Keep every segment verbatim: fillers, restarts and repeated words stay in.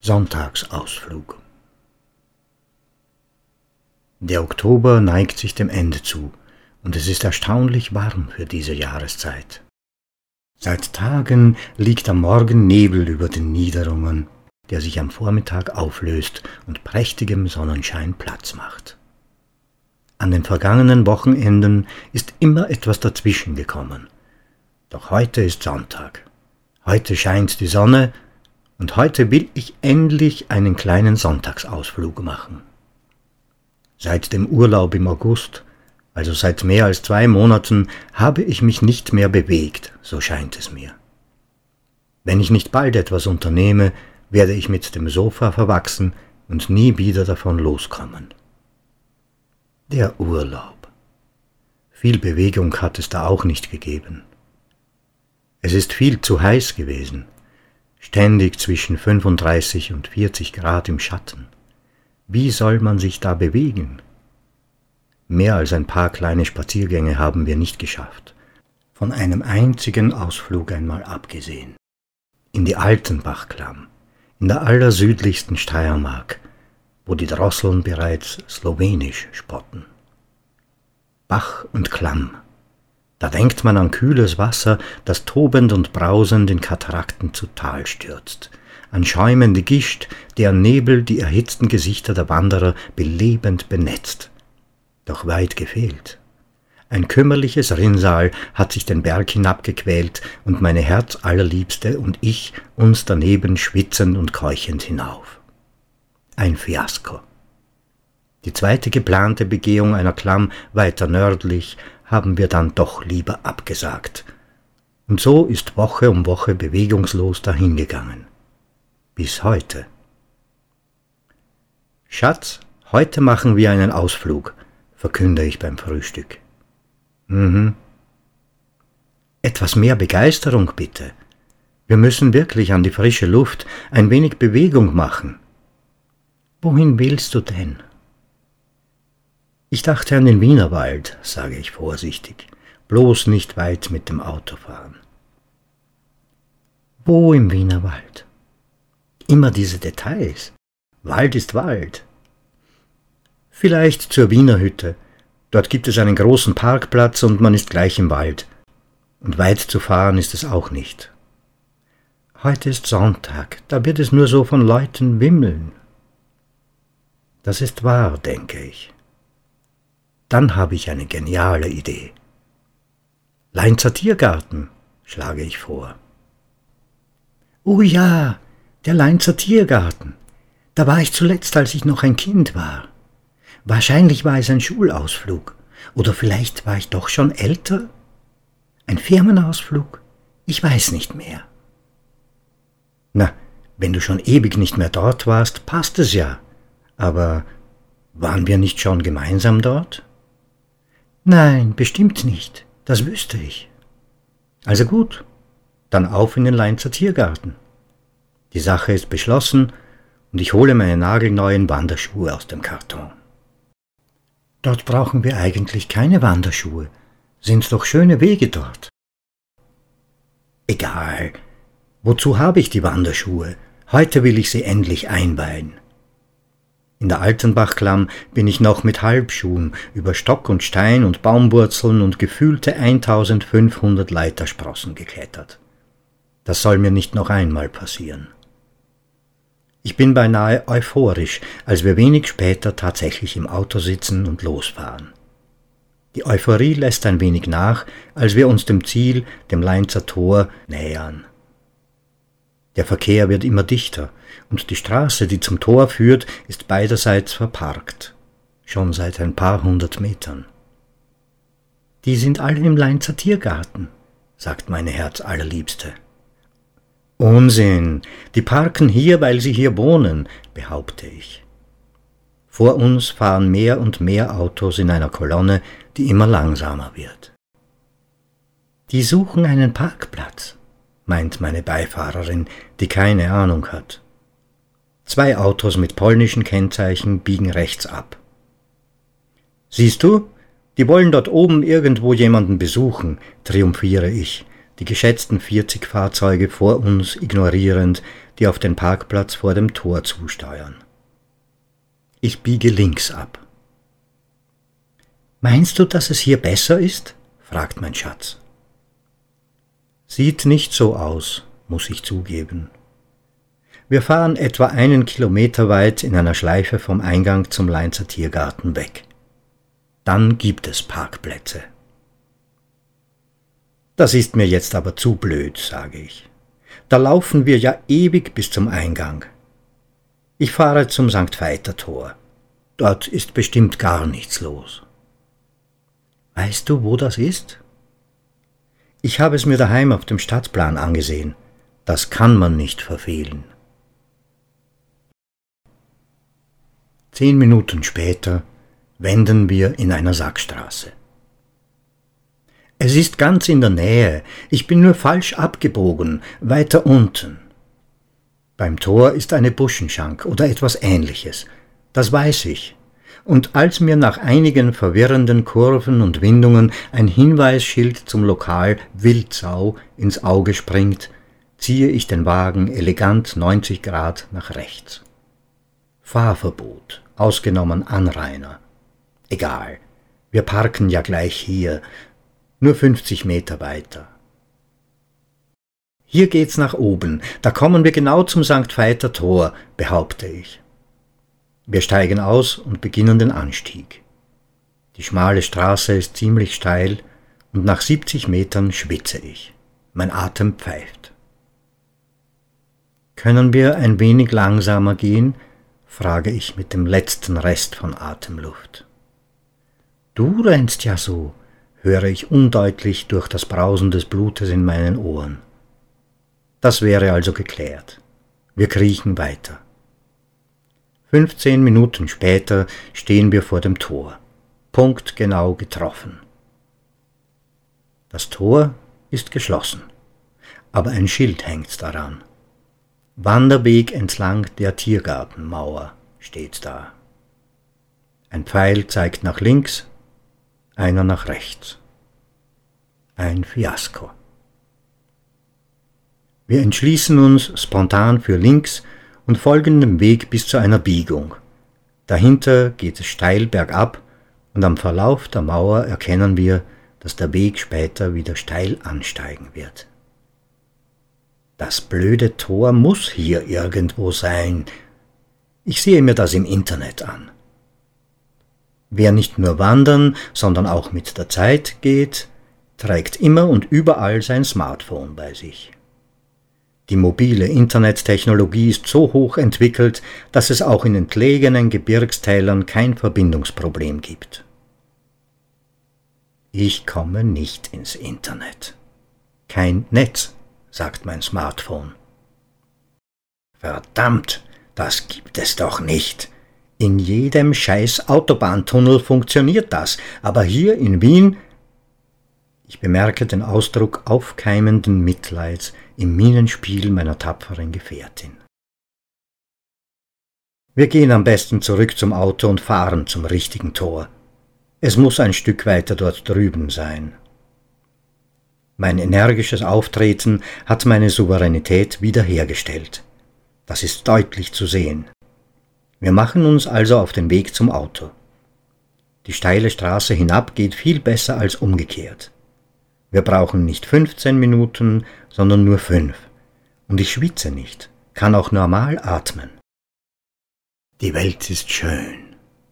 Sonntagsausflug. Der Oktober neigt sich dem Ende zu und es ist erstaunlich warm für diese Jahreszeit. Seit Tagen liegt am Morgen Nebel über den Niederungen, der sich am Vormittag auflöst und prächtigem Sonnenschein Platz macht. An den vergangenen Wochenenden ist immer etwas dazwischen gekommen. Doch heute ist Sonntag. Heute scheint die Sonne und heute will ich endlich einen kleinen Sonntagsausflug machen. Seit dem Urlaub im August, also seit mehr als zwei Monaten, habe ich mich nicht mehr bewegt, so scheint es mir. Wenn ich nicht bald etwas unternehme, werde ich mit dem Sofa verwachsen und nie wieder davon loskommen. Der Urlaub. Viel Bewegung hat es da auch nicht gegeben. Es ist viel zu heiß gewesen, ständig zwischen fünfunddreißig und vierzig Grad im Schatten. Wie soll man sich da bewegen? Mehr als ein paar kleine Spaziergänge haben wir nicht geschafft, von einem einzigen Ausflug einmal abgesehen. In die Altenbachklamm, in der allersüdlichsten Steiermark, wo die Drosseln bereits slowenisch spotten. Bach und Klamm. Da denkt man an kühles Wasser, das tobend und brausend in Katarakten zu Tal stürzt, an schäumende Gischt, deren Nebel die erhitzten Gesichter der Wanderer belebend benetzt. Doch weit gefehlt. Ein kümmerliches Rinnsal hat sich den Berg hinabgequält und meine Herzallerliebste und ich uns daneben schwitzend und keuchend hinauf. Ein Fiasko. Die zweite geplante Begehung einer Klamm weiter nördlich haben wir dann doch lieber abgesagt. Und so ist Woche um Woche bewegungslos dahingegangen. Bis heute. Schatz, heute machen wir einen Ausflug, verkünde ich beim Frühstück. Mhm. Etwas mehr Begeisterung bitte. Wir müssen wirklich an die frische Luft, ein wenig Bewegung machen. Wohin willst du denn? Ich dachte an den Wienerwald, sage ich vorsichtig, bloß nicht weit mit dem Auto fahren. Wo im Wienerwald? Immer diese Details. Wald ist Wald. Vielleicht zur Wiener Hütte. Dort gibt es einen großen Parkplatz und man ist gleich im Wald. Und weit zu fahren ist es auch nicht. Heute ist Sonntag, da wird es nur so von Leuten wimmeln. Das ist wahr, denke ich. Dann habe ich eine geniale Idee. Leinzer Tiergarten, schlage ich vor. Oh ja, der Leinzer Tiergarten. Da war ich zuletzt, als ich noch ein Kind war. Wahrscheinlich war es ein Schulausflug. Oder vielleicht war ich doch schon älter? Ein Firmenausflug? Ich weiß nicht mehr. Na, wenn du schon ewig nicht mehr dort warst, passt es ja. Aber waren wir nicht schon gemeinsam dort? Nein, bestimmt nicht. Das wüsste ich. Also gut, dann auf in den Leinzer Tiergarten. Die Sache ist beschlossen und ich hole meine nagelneuen Wanderschuhe aus dem Karton. Dort brauchen wir eigentlich keine Wanderschuhe. Sind doch schöne Wege dort. Egal. Wozu habe ich die Wanderschuhe? Heute will ich sie endlich einweihen. In der Altenbachklamm bin ich noch mit Halbschuhen über Stock und Stein und Baumwurzeln und gefühlte eintausendfünfhundert Leitersprossen geklettert. Das soll mir nicht noch einmal passieren. Ich bin beinahe euphorisch, als wir wenig später tatsächlich im Auto sitzen und losfahren. Die Euphorie lässt ein wenig nach, als wir uns dem Ziel, dem Leinzer Tor, nähern. Der Verkehr wird immer dichter und die Straße, die zum Tor führt, ist beiderseits verparkt, schon seit ein paar hundert Metern. Die sind alle im Leinzer Tiergarten, sagt meine Herzallerliebste. Unsinn, die parken hier, weil sie hier wohnen, behaupte ich. Vor uns fahren mehr und mehr Autos in einer Kolonne, die immer langsamer wird. Die suchen einen Parkplatz, meint meine Beifahrerin, die keine Ahnung hat. Zwei Autos mit polnischen Kennzeichen biegen rechts ab. Siehst du, die wollen dort oben irgendwo jemanden besuchen, triumphiere ich, die geschätzten vierzig Fahrzeuge vor uns ignorierend, die auf den Parkplatz vor dem Tor zusteuern. Ich biege links ab. »Meinst du, dass es hier besser ist?« fragt mein Schatz. Sieht nicht so aus, muss ich zugeben. Wir fahren etwa einen Kilometer weit in einer Schleife vom Eingang zum Leinzer Tiergarten weg. Dann gibt es Parkplätze. Das ist mir jetzt aber zu blöd, sage ich. Da laufen wir ja ewig bis zum Eingang. Ich fahre zum Sankt Veiter Tor. Dort ist bestimmt gar nichts los. Weißt du, wo das ist? Ich habe es mir daheim auf dem Stadtplan angesehen. Das kann man nicht verfehlen. Zehn Minuten später wenden wir in einer Sackstraße. Es ist ganz in der Nähe, ich bin nur falsch abgebogen, weiter unten. Beim Tor ist eine Buschenschank oder etwas Ähnliches, das weiß ich. Und als mir nach einigen verwirrenden Kurven und Windungen ein Hinweisschild zum Lokal Wildsau ins Auge springt, ziehe ich den Wagen elegant neunzig Grad nach rechts. Fahrverbot, ausgenommen Anrainer. Egal, wir parken ja gleich hier, nur fünfzig Meter weiter. Hier geht's nach oben, da kommen wir genau zum Sankt Veiter Tor, behaupte ich. Wir steigen aus und beginnen den Anstieg. Die schmale Straße ist ziemlich steil und nach siebzig Metern schwitze ich. Mein Atem pfeift. Können wir ein wenig langsamer gehen? Frage ich mit dem letzten Rest von Atemluft. Du rennst ja so, höre ich undeutlich durch das Brausen des Blutes in meinen Ohren. Das wäre also geklärt. Wir kriechen weiter. Fünfzehn Minuten später stehen wir vor dem Tor, punktgenau getroffen. Das Tor ist geschlossen, aber ein Schild hängt daran. Wanderweg entlang der Tiergartenmauer steht da. Ein Pfeil zeigt nach links, einer nach rechts. Ein Fiasko. Wir entschließen uns spontan für links und folgen dem Weg bis zu einer Biegung. Dahinter geht es steil bergab und am Verlauf der Mauer erkennen wir, dass der Weg später wieder steil ansteigen wird. Das blöde Tor muss hier irgendwo sein. Ich sehe mir das im Internet an. Wer nicht nur wandern, sondern auch mit der Zeit geht, trägt immer und überall sein Smartphone bei sich. Die mobile Internettechnologie ist so hoch entwickelt, dass es auch in entlegenen Gebirgstälern kein Verbindungsproblem gibt. Ich komme nicht ins Internet. Kein Netz, sagt mein Smartphone. Verdammt, das gibt es doch nicht. In jedem scheiß Autobahntunnel funktioniert das, aber hier in Wien... Ich bemerke den Ausdruck aufkeimenden Mitleids im Mienenspiel meiner tapferen Gefährtin. Wir gehen am besten zurück zum Auto und fahren zum richtigen Tor. Es muss ein Stück weiter dort drüben sein. Mein energisches Auftreten hat meine Souveränität wiederhergestellt. Das ist deutlich zu sehen. Wir machen uns also auf den Weg zum Auto. Die steile Straße hinab geht viel besser als umgekehrt. Wir brauchen nicht fünfzehn Minuten, sondern nur fünf. Und ich schwitze nicht, kann auch normal atmen. Die Welt ist schön.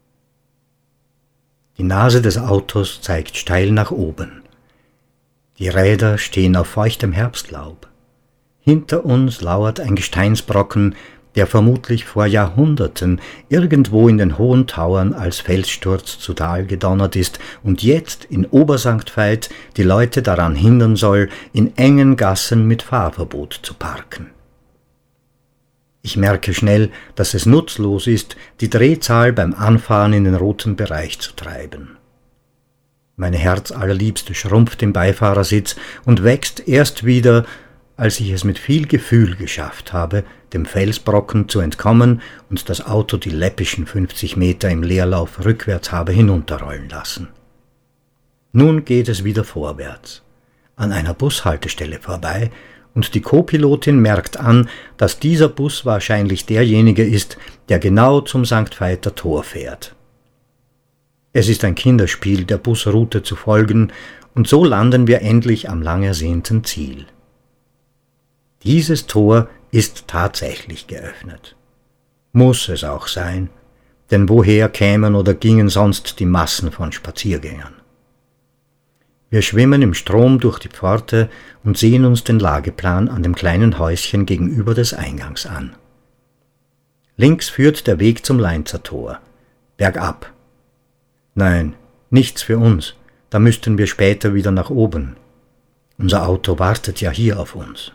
Die Nase des Autos zeigt steil nach oben. Die Räder stehen auf feuchtem Herbstlaub. Hinter uns lauert ein Gesteinsbrocken, der vermutlich vor Jahrhunderten irgendwo in den hohen Tauern als Felssturz zu Tal gedonnert ist und jetzt in Obersankt Veit die Leute daran hindern soll, in engen Gassen mit Fahrverbot zu parken. Ich merke schnell, dass es nutzlos ist, die Drehzahl beim Anfahren in den roten Bereich zu treiben. Meine Herzallerliebste schrumpft im Beifahrersitz und wächst erst wieder, als ich es mit viel Gefühl geschafft habe, dem Felsbrocken zu entkommen und das Auto die läppischen fünfzig Meter im Leerlauf rückwärts habe hinunterrollen lassen. Nun geht es wieder vorwärts, an einer Bushaltestelle vorbei und die Co-Pilotin merkt an, dass dieser Bus wahrscheinlich derjenige ist, der genau zum Sankt Veiter Tor fährt. Es ist ein Kinderspiel, der Busroute zu folgen, und so landen wir endlich am lang ersehnten Ziel. Dieses Tor ist tatsächlich geöffnet. Muss es auch sein, denn woher kämen oder gingen sonst die Massen von Spaziergängern? Wir schwimmen im Strom durch die Pforte und sehen uns den Lageplan an dem kleinen Häuschen gegenüber des Eingangs an. Links führt der Weg zum Leinzer Tor, bergab. Nein, nichts für uns, da müssten wir später wieder nach oben. Unser Auto wartet ja hier auf uns.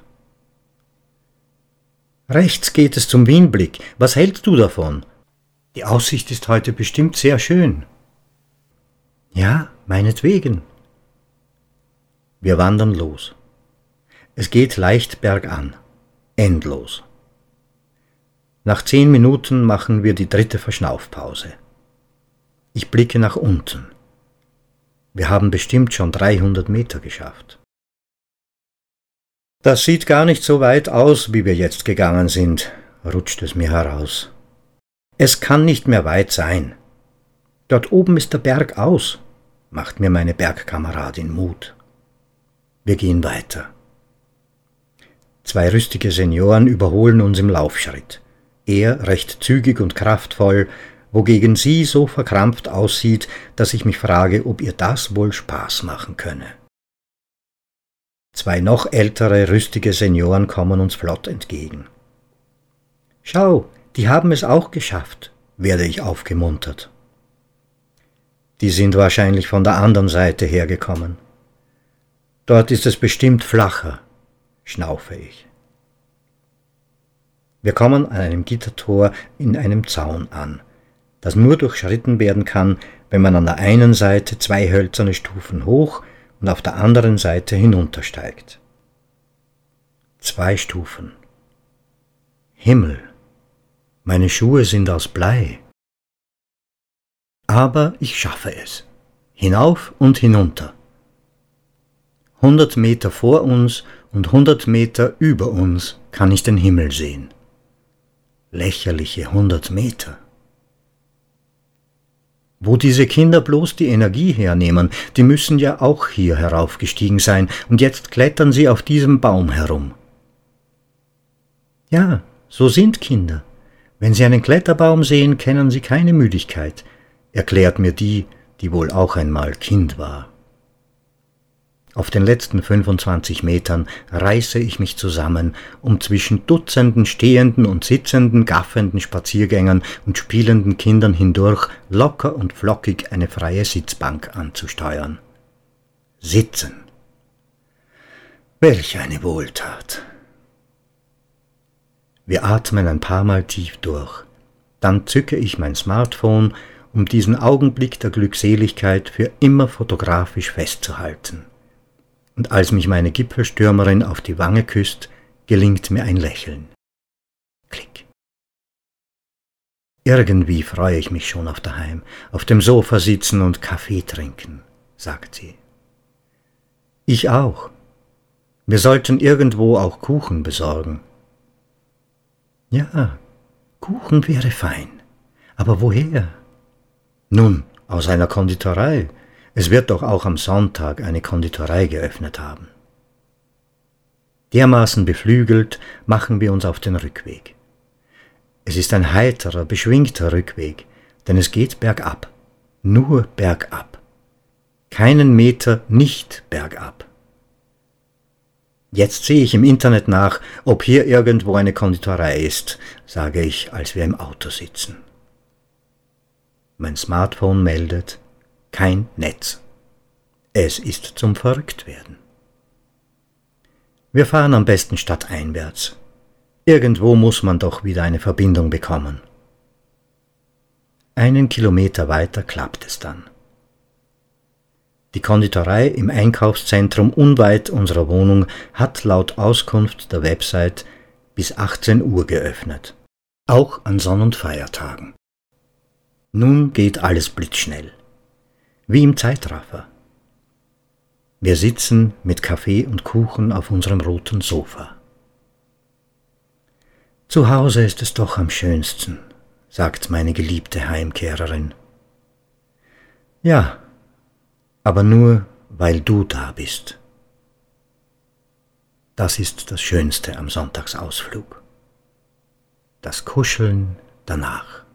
Rechts geht es zum Wienblick. Was hältst du davon? Die Aussicht ist heute bestimmt sehr schön. Ja, meinetwegen. Wir wandern los. Es geht leicht bergan, endlos. Nach zehn Minuten machen wir die dritte Verschnaufpause. Ich blicke nach unten. Wir haben bestimmt schon dreihundert Meter geschafft. Das sieht gar nicht so weit aus, wie wir jetzt gegangen sind, rutscht es mir heraus. Es kann nicht mehr weit sein. Dort oben ist der Berg aus, macht mir meine Bergkameradin Mut. Wir gehen weiter. Zwei rüstige Senioren überholen uns im Laufschritt. Er recht zügig und kraftvoll, wogegen sie so verkrampft aussieht, dass ich mich frage, ob ihr das wohl Spaß machen könne. Zwei noch ältere, rüstige Senioren kommen uns flott entgegen. »Schau, die haben es auch geschafft«, werde ich aufgemuntert. Die sind wahrscheinlich von der anderen Seite hergekommen. Dort ist es bestimmt flacher, schnaufe ich. Wir kommen an einem Gittertor in einem Zaun an, das nur durchschritten werden kann, wenn man an der einen Seite zwei hölzerne Stufen hoch und auf der anderen Seite hinuntersteigt. Zwei Stufen. Himmel, meine Schuhe sind aus Blei. Aber ich schaffe es. Hinauf und hinunter. Hundert Meter vor uns und hundert Meter über uns kann ich den Himmel sehen. Lächerliche hundert Meter. Wo diese Kinder bloß die Energie hernehmen, die müssen ja auch hier heraufgestiegen sein, und jetzt klettern sie auf diesem Baum herum. Ja, so sind Kinder. Wenn sie einen Kletterbaum sehen, kennen sie keine Müdigkeit, erklärt mir die, die wohl auch einmal Kind war. Auf den letzten fünfundzwanzig Metern reiße ich mich zusammen, um zwischen Dutzenden stehenden und sitzenden, gaffenden Spaziergängern und spielenden Kindern hindurch locker und flockig eine freie Sitzbank anzusteuern. Sitzen. Welch eine Wohltat! Wir atmen ein paar Mal tief durch. Dann zücke ich mein Smartphone, um diesen Augenblick der Glückseligkeit für immer fotografisch festzuhalten. Und als mich meine Gipfelstürmerin auf die Wange küsst, gelingt mir ein Lächeln. Klick. Irgendwie freue ich mich schon auf daheim, auf dem Sofa sitzen und Kaffee trinken, sagt sie. Ich auch. Wir sollten irgendwo auch Kuchen besorgen. Ja, Kuchen wäre fein. Aber woher? Nun, aus einer Konditorei. Es wird doch auch am Sonntag eine Konditorei geöffnet haben. Dermaßen beflügelt machen wir uns auf den Rückweg. Es ist ein heiterer, beschwingter Rückweg, denn es geht bergab, nur bergab. Keinen Meter nicht bergab. Jetzt sehe ich im Internet nach, ob hier irgendwo eine Konditorei ist, sage ich, als wir im Auto sitzen. Mein Smartphone meldet, kein Netz. Es ist zum Verrücktwerden. Wir fahren am besten stadteinwärts. Irgendwo muss man doch wieder eine Verbindung bekommen. Einen Kilometer weiter klappt es dann. Die Konditorei im Einkaufszentrum unweit unserer Wohnung hat laut Auskunft der Website bis achtzehn Uhr geöffnet, auch an Sonn- und Feiertagen. Nun geht alles blitzschnell, wie im Zeitraffer. Wir sitzen mit Kaffee und Kuchen auf unserem roten Sofa. Zu Hause ist es doch am schönsten, sagt meine geliebte Heimkehrerin. Ja, aber nur, weil du da bist. Das ist das Schönste am Sonntagsausflug. Das Kuscheln danach.